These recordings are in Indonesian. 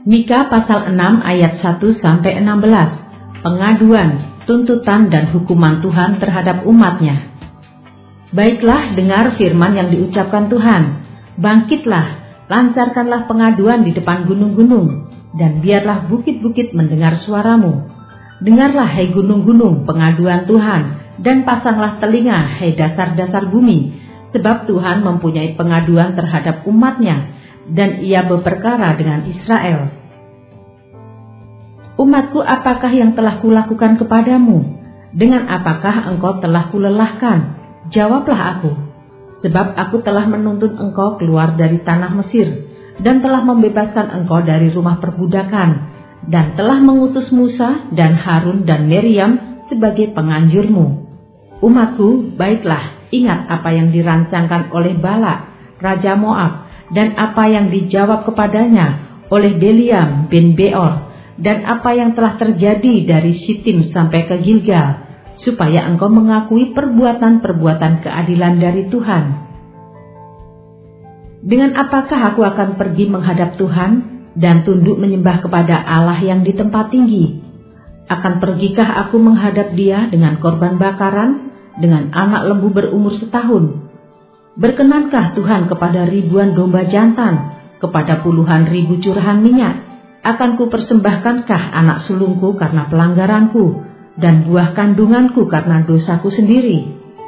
Mika pasal 6 ayat 1-16, pengaduan, tuntutan dan hukuman Tuhan terhadap umatnya. Baiklah, dengar firman yang diucapkan Tuhan. Bangkitlah, lancarkanlah pengaduan di depan gunung-gunung, dan biarlah bukit-bukit mendengar suaramu. Dengarlah, hai gunung-gunung, pengaduan Tuhan, dan pasanglah telinga, hai dasar-dasar bumi, sebab Tuhan mempunyai pengaduan terhadap umatnya, dan ia berperkara dengan Israel. Umatku, apakah yang telah kulakukan kepadamu? Dengan apakah engkau telah kulelahkan? Jawablah aku, sebab aku telah menuntun engkau keluar dari tanah Mesir, dan telah membebaskan engkau dari rumah perbudakan, dan telah mengutus Musa dan Harun dan Miriam sebagai penganjurmu. Umatku, baiklah, ingat apa yang dirancangkan oleh Balak, Raja Moab, dan apa yang dijawab kepadanya oleh Beliam bin Beor, dan apa yang telah terjadi dari Sitim sampai ke Gilgal, supaya engkau mengakui perbuatan-perbuatan keadilan dari Tuhan. Dengan apakah aku akan pergi menghadap Tuhan dan tunduk menyembah kepada Allah yang di tempat tinggi? Akan pergikah aku menghadap Dia dengan korban bakaran, dengan anak lembu berumur setahun? Berkenankah Tuhan kepada ribuan domba jantan, kepada puluhan ribu curahan minyak? Akan ku persembahkankah anak sulungku karena pelanggaranku, dan buah kandunganku karena dosaku sendiri?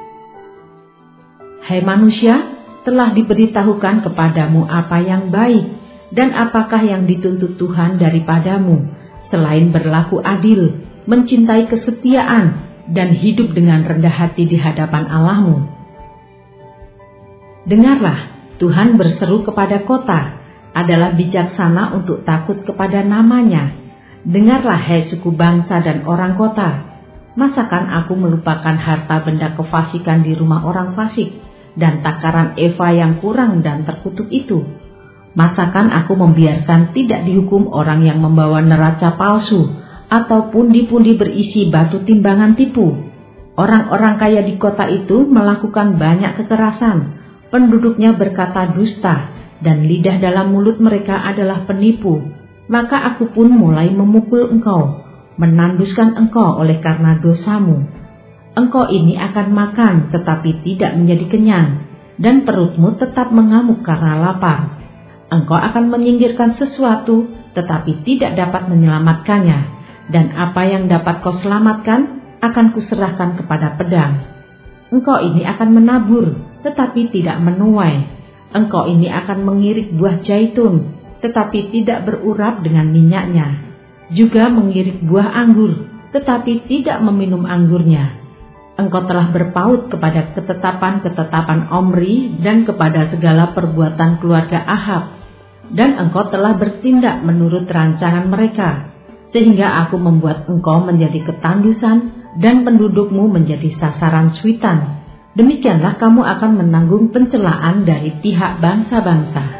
Hai manusia, telah diberitahukan kepadamu apa yang baik, dan apakah yang dituntut Tuhan daripadamu, selain berlaku adil, mencintai kesetiaan, dan hidup dengan rendah hati di hadapan Allahmu. Dengarlah, Tuhan berseru kepada kota, adalah bijaksana untuk takut kepada namanya. Dengarlah, hai suku bangsa dan orang kota, masakan aku melupakan harta benda kefasikan di rumah orang fasik, dan takaran eva yang kurang dan terkutuk itu? Masakan aku membiarkan tidak dihukum orang yang membawa neraca palsu, atau pundi-pundi berisi batu timbangan tipu? Orang-orang kaya di kota itu melakukan banyak kekerasan, penduduknya berkata dusta, dan lidah dalam mulut mereka adalah penipu. Maka aku pun mulai memukul engkau, menanduskan engkau oleh karena dosamu. Engkau ini akan makan tetapi tidak menjadi kenyang, dan perutmu tetap mengamuk karena lapar. Engkau akan menyingkirkan sesuatu tetapi tidak dapat menyelamatkannya, dan apa yang dapat kau selamatkan akan kuserahkan kepada pedang. Engkau ini akan menabur tetapi tidak menuai. Engkau ini akan mengirik buah zaitun tetapi tidak berurap dengan minyaknya, juga mengirik buah anggur tetapi tidak meminum anggurnya. Engkau telah berpaut kepada ketetapan-ketetapan Omri dan kepada segala perbuatan keluarga Ahab, dan engkau telah bertindak menurut rancangan mereka, sehingga aku membuat engkau menjadi ketandusan dan pendudukmu menjadi sasaran suitan. Demikianlah kamu akan menanggung pencelaan dari pihak bangsa-bangsa.